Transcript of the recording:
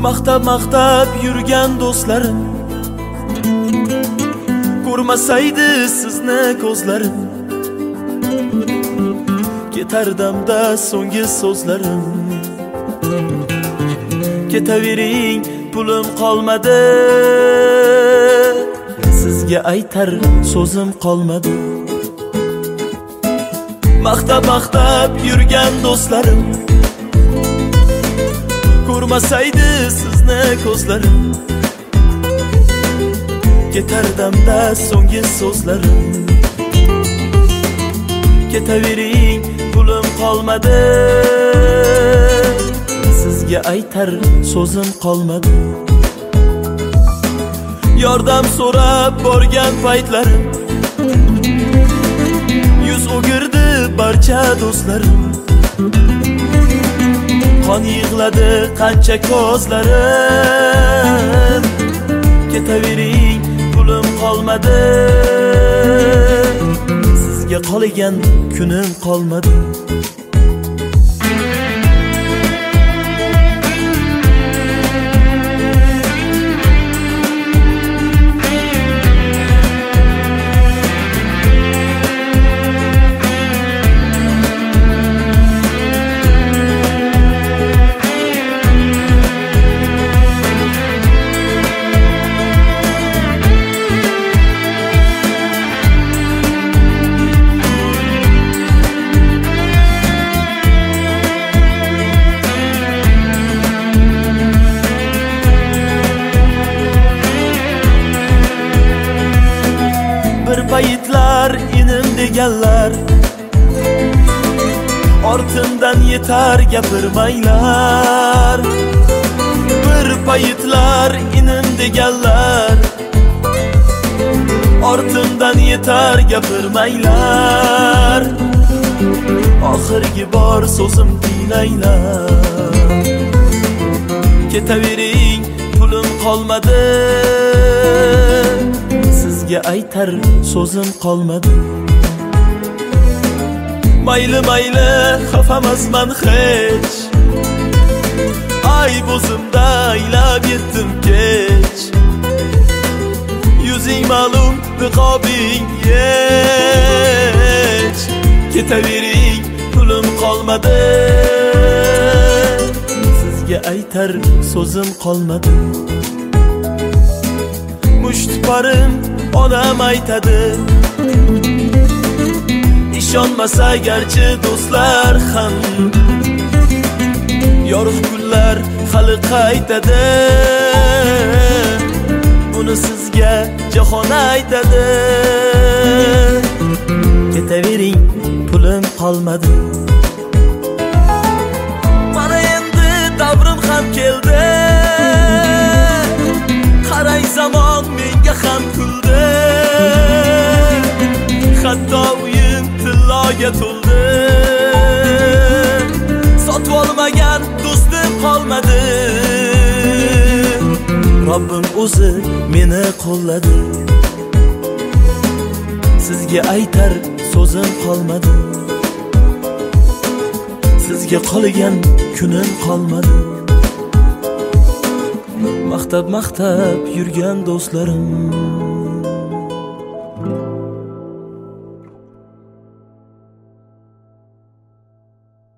maqtab yurgan do'stlarim, ko'rmasaydi sizni ko'zlarim, ketardamda so'nggi so'zlarim. Ketavering, pulim qolmadi, sizga aytar so'zim qolmadi. Maqtab yurgan do'stlarim, ko'rmasaydi sizni ko'zlarim, ketardamda so'nggi so'zlarim. Ketavering, pulim qolmadi, sizga aytar so'zim qolmadi. Yordam so'rab borgan paytlarim, yuz o'girdi barcha do'stlarim. Qon yig'ladi qancha ko'zlarim. Ketavering, pulim qolmadi, sizga qolgan kunim qolmadi. Paytlar inim deganlar, ortimdan yetar gapirmanglar. Bir paytlar inim deganlar, ortimdan yetar gapirmanglar. Oxirgi bor so'zim tinglanglar. Ketavering, pulim qolmadi, sizga aytar so'zim qolmadi. Mayli xafamasman hech, ay bo'zimda aylab yetdim kech. Yuzing ma'lum, niqobing hech. Ketavering, pulim qolmadi, sizga aytar so'zim qolmadi. Mushtparim onam aytadi, ishonmasa garchi do'stlar ham, yorug' kunlar hali qaytadi. Buni sizga jahon aytadi. Ketavering, pulim qolmadi. Mana endi davrim ham keldi, qarang zamon menga ham kuldi. Hatto uyim tilloga to'ldi, sotib olmagan do'stim qolmadi. Robbim o'zi meni qo'lladi, sizga aytar so'zim qolmadi. Sizga qolgan kunim qolmadi. Maqtab yurgan do'stlarim,